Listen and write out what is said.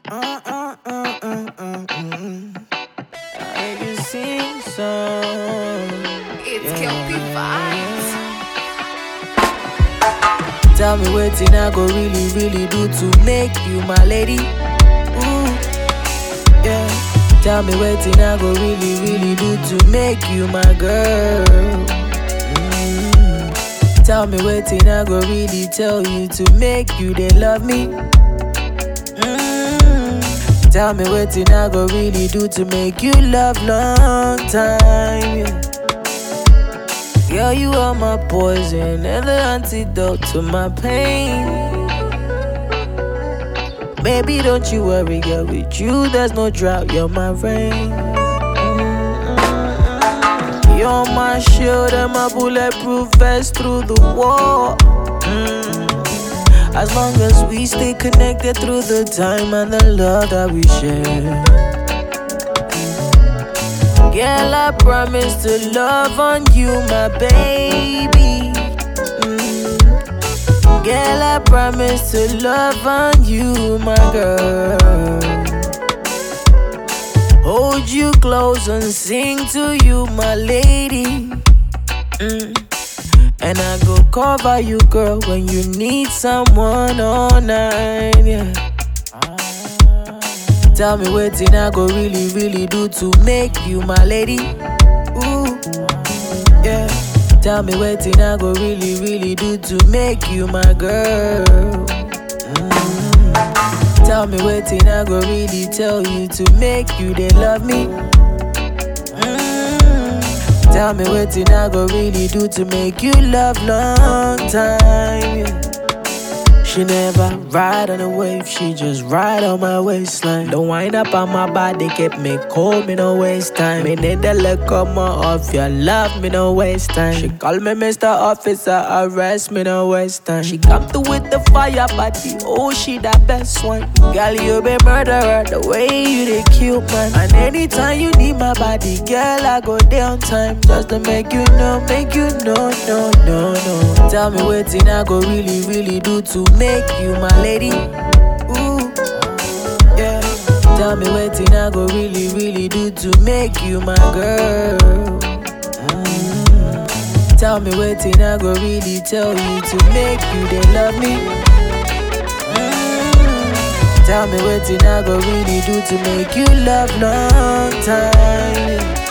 I can sing song. It's Kelpie Vibes. Tell me wetin I go really do to make you my lady. Ooh, yeah. Tell me wetin I go really do to make you my girl. Tell me wetin I go really tell you to make you they love me. Tell me wetin I go really do to make you love long time. Yeah. Girl, you are my poison and the antidote to my pain. Baby, don't you worry, girl, with you there's no drought, you're my rain. You're my shield and my bulletproof vest through the war. As long as we stay connected through the time and the love that we share. Girl, I promise to love on you, my baby. Girl, I promise to love on you, my girl. Hold you close and sing to you, my lady. And I go cover you, girl, when you need someone all night, yeah. Tell me wetin I go really do to make you my lady. Ooh, yeah. Tell me wetin I go really do to make you my girl. Tell me wetin I go really tell you to make you they love me. Tell me wetin I go really do to make you love long time. Yeah. She never ride on a wave, she just ride on my waistline. Don't wind up on my body, keep me cold, me no waste time. Me need a look come off your love, me no waste time. She call me Mr. Officer, arrest me no waste time. She come through with the fire body, oh she the best one. Girl, you be murderer, the way you they kill man. And anytime you need my body, girl, I go down time. Just to make you know, no. Tell me wetin I go really do to make you my lady. Ooh, yeah. Tell me wetin I go really do to make you my girl. Tell me wetin I go really tell you to make you they love me. Tell me wetin I go really do to make you love long time.